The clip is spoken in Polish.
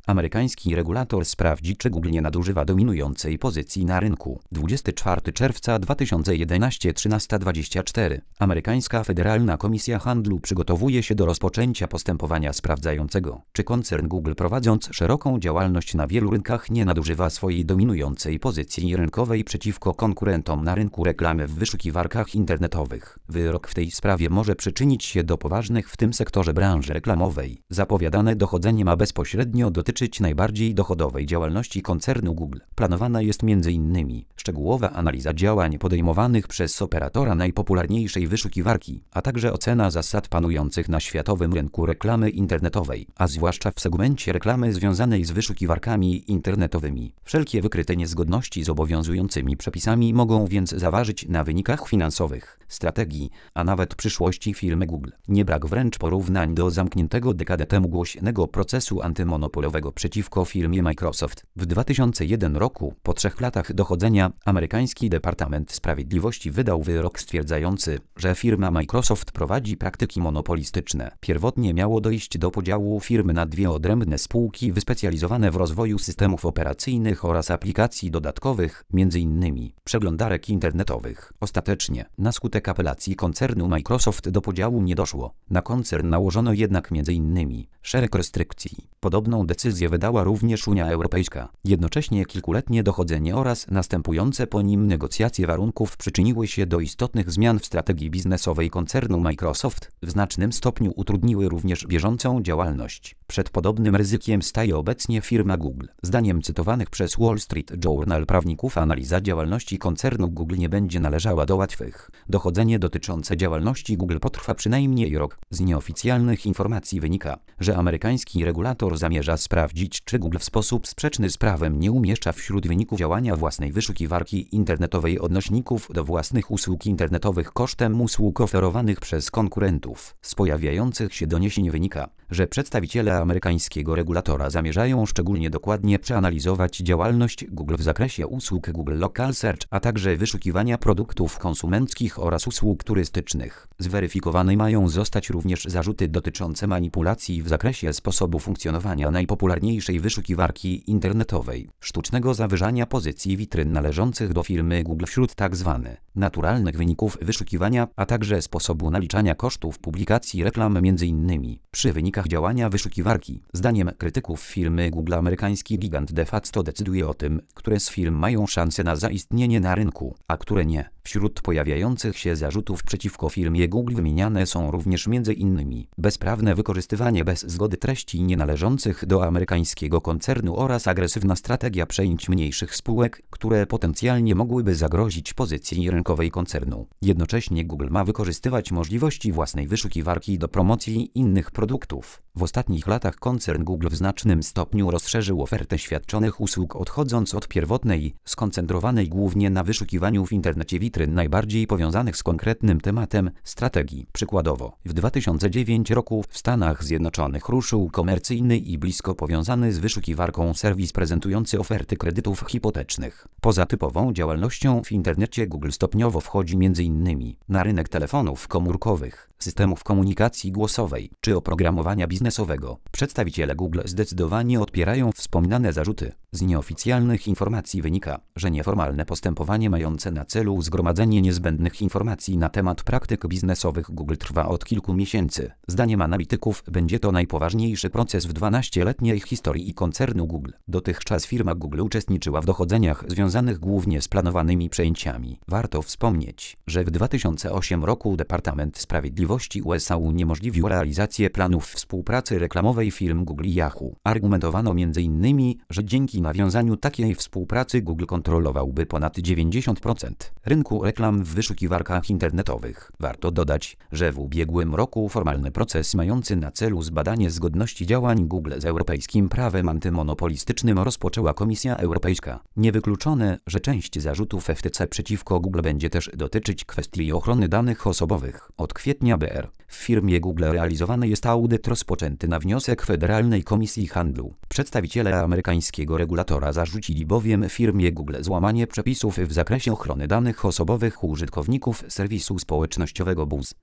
Amerykański regulator sprawdzi, czy Google nie nadużywa dominującej pozycji na rynku. 24 czerwca 2011, 13:24. Amerykańska Federalna Komisja Handlu przygotowuje się do rozpoczęcia postępowania sprawdzającego, czy koncern Google, prowadząc szeroką działalność na wielu rynkach, nie nadużywa swojej dominującej pozycji rynkowej przeciwko konkurentom na rynku reklamy w wyszukiwarkach internetowych. Wyrok w tej sprawie może przyczynić się do poważnych w tym sektorze branży reklamowej. Zapowiadane dochodzenie ma bezpośrednio dotyczyć najbardziej dochodowej działalności koncernu Google. Planowana jest m.in. szczegółowa analiza działań podejmowanych przez operatora najpopularniejszej wyszukiwarki, a także ocena zasad panujących na światowym rynku reklamy internetowej, a zwłaszcza w segmencie reklamy związanej z wyszukiwarkami internetowymi. Wszelkie wykryte niezgodności z obowiązującymi przepisami mogą więc zaważyć na wynikach finansowych, strategii, a nawet przyszłości firmy Google. Nie brak wręcz porównań do zamkniętego dekadę temu głośnego procesu antymonopolowego przeciwko firmie Microsoft. W 2001 roku, po 3 latach dochodzenia, amerykański Departament Sprawiedliwości wydał wyrok stwierdzający, że firma Microsoft prowadzi praktyki monopolistyczne. Pierwotnie miało dojść do podziału firmy na 2 odrębne spółki wyspecjalizowane w rozwoju systemów operacyjnych oraz aplikacji dodatkowych, m.in. przeglądarek internetowych. Ostatecznie, na skutek apelacji koncernu Microsoft do podziału nie doszło. Na koncern nałożono jednak m.in. szereg restrykcji. Podobną decyzję wydała również Unia Europejska. Jednocześnie kilkuletnie dochodzenie oraz następujące po nim negocjacje warunków przyczyniły się do istotnych zmian w strategii biznesowej koncernu Microsoft. W znacznym stopniu utrudniły również bieżącą działalność. Przed podobnym ryzykiem staje obecnie firma Google. Zdaniem cytowanych przez Wall Street Journal prawników, analiza działalności koncernu Google nie będzie należała do łatwych. Dochodzenie dotyczące działalności Google potrwa przynajmniej rok. Z nieoficjalnych informacji wynika, że amerykański regulator zamierza sprawdzić, czy Google w sposób sprzeczny z prawem nie umieszcza wśród wyników działania własnej wyszukiwarki internetowej odnośników do własnych usług internetowych kosztem usług oferowanych przez konkurentów. Z pojawiających się doniesień wynika, że przedstawiciele amerykańskiego regulatora zamierzają szczególnie dokładnie przeanalizować działalność Google w zakresie usług Google Local Search, a także wyszukiwania produktów konsumenckich oraz usług turystycznych. Zweryfikowane mają zostać również zarzuty dotyczące manipulacji w zakresie sposobu funkcjonowania najpopularniejszej wyszukiwarki internetowej, sztucznego zawyżania pozycji witryn należących do firmy Google wśród tzw. naturalnych wyników wyszukiwania, a także sposobu naliczania kosztów publikacji reklam m.in. przy wynikach działania wyszukiwarki. Zdaniem krytyków firmy Google amerykański gigant de facto decyduje o tym, które z firm mają szansę na zaistnienie na rynku, a które nie. Wśród pojawiających się zarzutów przeciwko firmie Google wymieniane są również m.in. bezprawne wykorzystywanie bez zgody treści nienależących do amerykańskiego koncernu oraz agresywna strategia przejęć mniejszych spółek, które potencjalnie mogłyby zagrozić pozycji rynkowej koncernu. Jednocześnie Google ma wykorzystywać możliwości własnej wyszukiwarki do promocji innych produktów. W ostatnich latach koncern Google w znacznym stopniu rozszerzył ofertę świadczonych usług, odchodząc od pierwotnej, skoncentrowanej głównie na wyszukiwaniu w internecie witryn najbardziej powiązanych z konkretnym tematem strategii. Przykładowo, w 2009 roku w Stanach Zjednoczonych ruszył komercyjny i blisko powiązany z wyszukiwarką serwis prezentujący oferty kredytów hipotecznych. Poza typową działalnością w internecie Google stopniowo wchodzi m.in. na rynek telefonów komórkowych, systemów komunikacji głosowej czy oprogramowania biznesowego. Przedstawiciele Google zdecydowanie odpierają wspomniane zarzuty. Z nieoficjalnych informacji wynika, że nieformalne postępowanie mające na celu zgromadzenie niezbędnych informacji na temat praktyk biznesowych Google trwa od kilku miesięcy. Zdaniem analityków będzie to najpoważniejszy proces w 12-letniej historii koncernu Google. Dotychczas firma Google uczestniczyła w dochodzeniach związanych głównie z planowanymi przejęciami. Warto wspomnieć, że w 2008 roku Departament Sprawiedliwości USA uniemożliwił realizację planów współpracy reklamowej firm Google i Yahoo. Argumentowano m.in., że dzięki nawiązaniu takiej współpracy Google kontrolowałby ponad 90% rynku reklam w wyszukiwarkach internetowych. Warto dodać, że w ubiegłym roku formalny proces mający na celu zbadanie zgodności działań Google z europejskim prawem antymonopolistycznym rozpoczęła Komisja Europejska. Niewykluczone, że część zarzutów FTC przeciwko Google będzie też dotyczyć kwestii ochrony danych osobowych. Od kwietnia br. w firmie Google realizowany jest audyt rozpoczęty na wniosek Federalnej Komisji Handlu. Przedstawiciele amerykańskiego regulatora zarzucili bowiem firmie Google złamanie przepisów w zakresie ochrony danych osobowych użytkowników serwisu społecznościowego BUZ.